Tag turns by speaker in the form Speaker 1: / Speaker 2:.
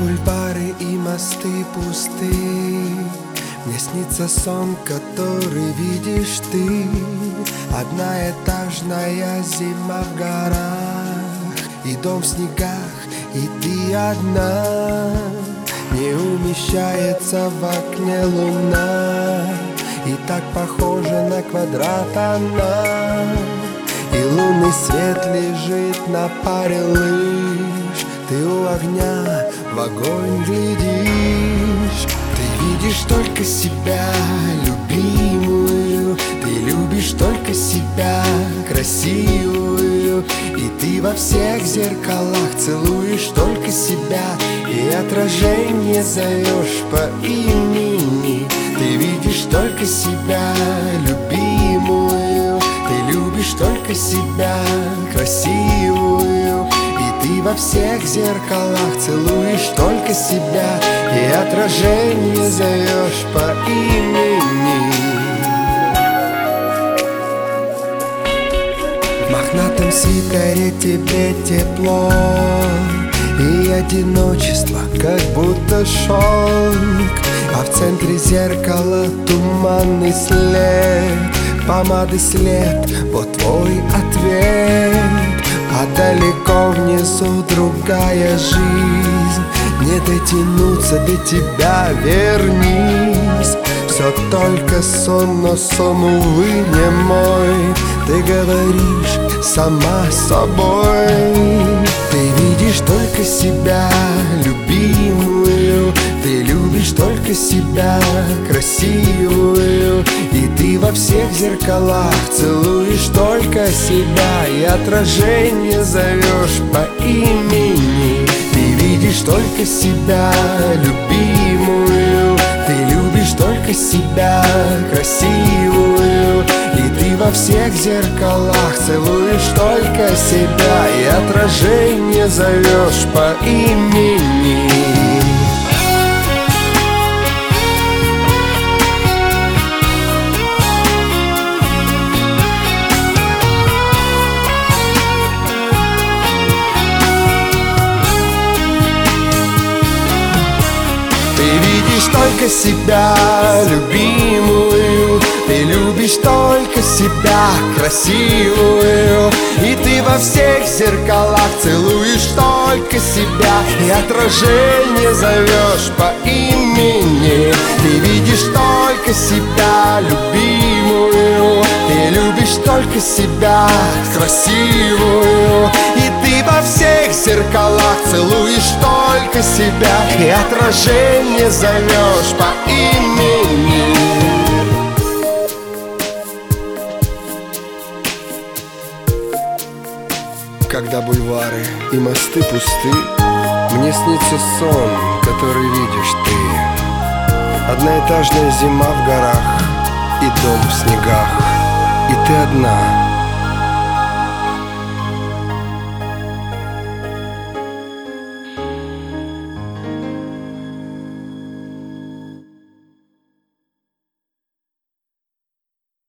Speaker 1: бульвары и мосты пусты, мне снится сон, который видишь ты. Одноэтажная зима в горах, и дом в снегах, и ты одна. Не умещается в окне луна, и так похожа на квадрат она. И лунный свет лежит на паре лыж, ты у огня в огонь глядишь. Ты видишь только себя, любимую, ты любишь только себя, красивую. И ты во всех зеркалах целуешь только себя, и отражение зовешь по имени. Ты видишь только себя, любимую, ты любишь только себя, красивую. И ты во всех зеркалах целуешь только себя, и отражение зовешь по имени. В мохнатом свитере тебе тепло, и одиночество как будто шелк. А в центре зеркала туманный след, помады след, вот твой ответ. А далеко внизу другая жизнь, не дотянуться до тебя, вернись. Все только сон, но сон, увы, не мой. Ты говоришь сама собой. Ты видишь только себя, любимую, ты любишь только себя, красивую. И ты во всех зеркалах целуешь только себя, и отражение зовешь по имени. Ты видишь только себя, любимую, ты любишь только себя, красивую. И ты во всех зеркалах целуешь только себя, и отражение зовешь по имени. Ты видишь только себя, любимую, ты любишь только себя, красивую. И ты во всех зеркалах целуешь только себя, и отражение зовешь по имени. Ты видишь только себя, любимую, ты любишь только себя, красивую. И ты во всех зеркалах целуешь только себя, и отражение зовешь по имени. Когда бульвары и мосты пусты, мне снится сон, который видишь ты. Одноэтажная зима в горах, и дом в снегах, и ты одна.